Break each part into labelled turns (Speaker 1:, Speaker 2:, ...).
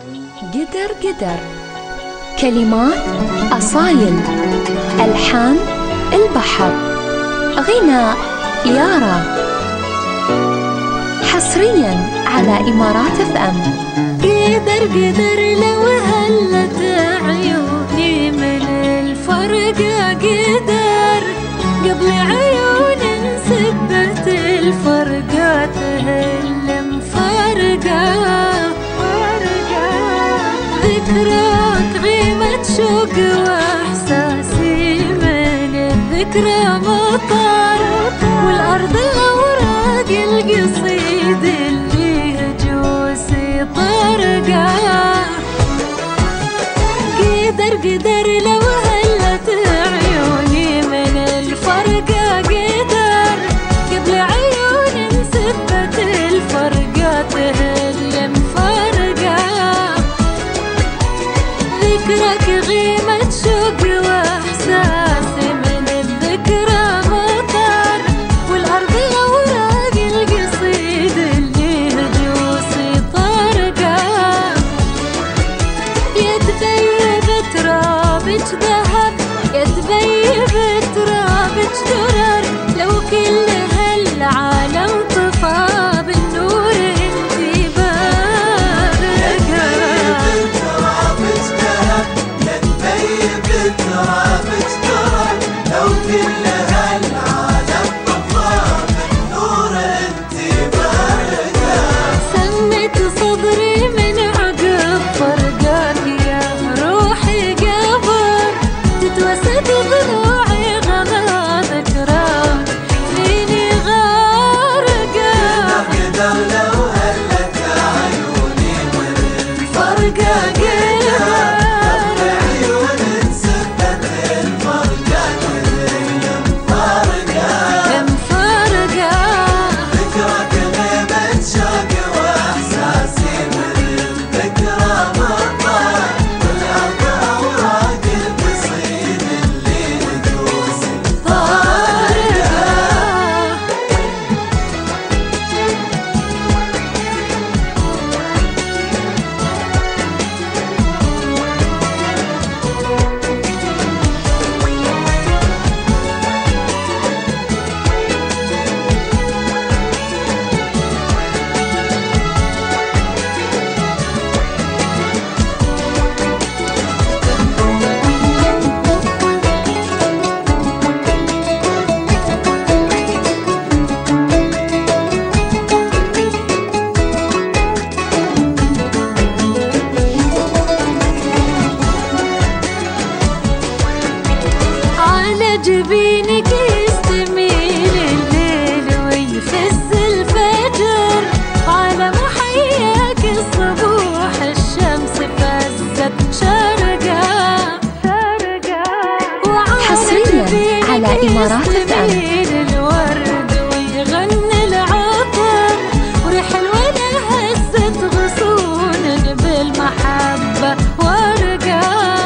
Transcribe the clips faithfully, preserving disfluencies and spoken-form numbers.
Speaker 1: قدر قدر. كلمات أصايل، ألحان البحر، غناء يارا. حصريا على إمارات اف ام.
Speaker 2: قدر قدر لو هلت عيوني من الفرقة، قدر قبل عيون انسبت الفرقة تهل مفرقة. ذكراك غيمة شوق واحساسي من الذكرى مطر، والارض الاوراق القصيد اللي هجوسي طرقة. قدر قدر لو هلت عيوني من الفرقة، قدر قبل عيون انسبت الفرقة تهل مفرقة. ذكرك غيمة شوق واحساسي من الذكرى مطر، والارض الاوراق القصيد اللي هجوسي طرقة. يتبيب ترابج ذهب، يتبيب ترابج درر، لو كل هالعالم طفى بالنور انتي بارقة.
Speaker 3: ترابج درر، لو كل هالعالم طفى بالنور انتي بارقة.
Speaker 2: سمت صدري من عقب فرقاك يا روحي قبر، تتوسد ضلوعي غلا ذكرى فيني غارقة.
Speaker 3: قدر لو هلت عيوني من الفرقة، قدر
Speaker 2: جبينك يستميل الليل ويفز الفجر، على محياك الصبوح الشمس فزت شرقة.
Speaker 1: حصريا على إمارات اف ام.
Speaker 2: الورد ويغني العطر، وريح الولا هزت غصون بالمحبة ورقة.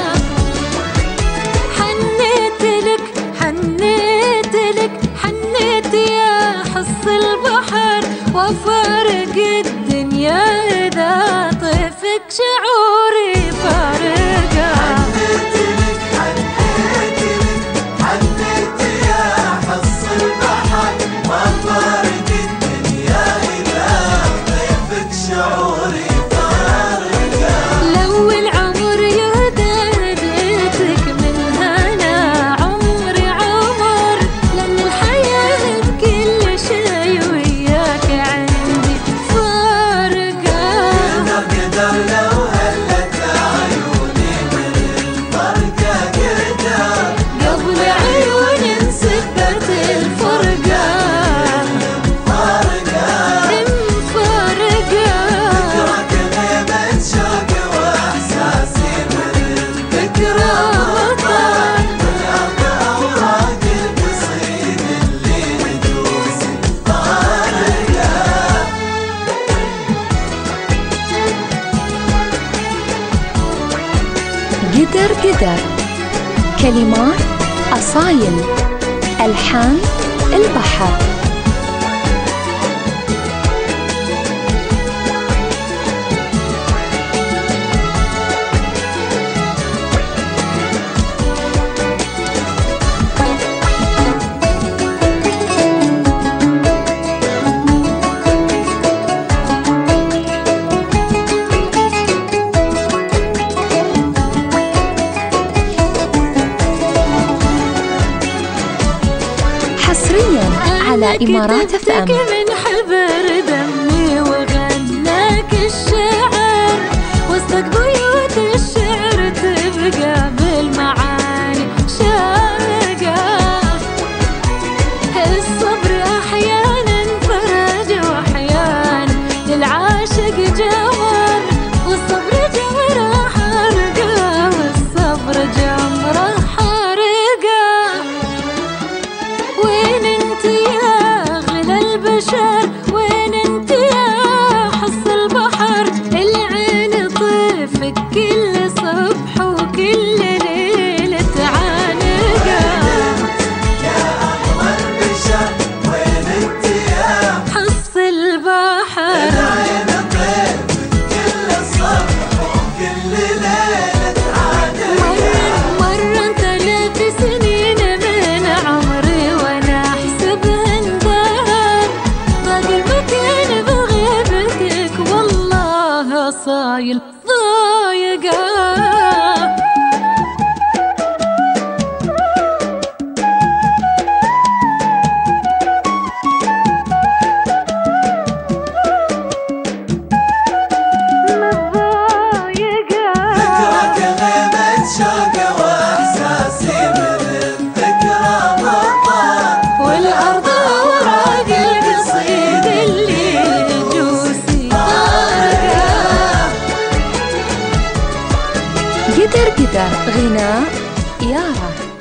Speaker 2: حنيت لك حنيت لك حنيت يا حص البحر، وفارق الدنيا إذا طفك شعوري فارقة.
Speaker 3: حنيت لك حنيت لك حنيت يا حص البحر، وفارق الدنيا إذا طفك شعوري فارقة.
Speaker 2: لو العمر يهدى هديتك من هنا عمري عمر، لأن الحياة بكل شي وياك عندي فارقة.
Speaker 3: قدر لو هلت عيوني من الفرقة، قدر
Speaker 2: قبل عيون انسبت الفرقة
Speaker 3: فارقة.
Speaker 2: مفارقة.
Speaker 3: ذكرك غيمة شوق واحساسي من الذكرى مطر، والارض اوراق القصيد اللي هجوسي طارقة.
Speaker 1: قدر قدر. كلمات أصايل، ألحان البحر. على إمارات اف ام.
Speaker 2: من حبر دمي وغناك الشعر وسط بيوت الشعر تبقى بالمعاني شاقة. الصبر أحيانا فرج وأحيانا للعاشق جمر والصبر جمرة حرقة والصبر جمرة حرقة. وين انت يا غلا البشر وين انت يا حص البحر العين طيفك كل صبح وكل ليلة تعانقة.
Speaker 3: يا أحلى البشر وين انت يا
Speaker 2: حص البحر
Speaker 3: العين طيفك كل صبح وكل ليلة تعانقة.
Speaker 2: مرة ثلاث سنين من عمري وانا احسبهن دهر باقي المكان بغيبتك والله صايل ضايقة.
Speaker 3: ذكرك غيبة شوقي وإحساسي من الذكرى مطار
Speaker 2: والأرض أوراق القصيد اللي جوسي طارقة.
Speaker 1: قدر قدر غناء يارا.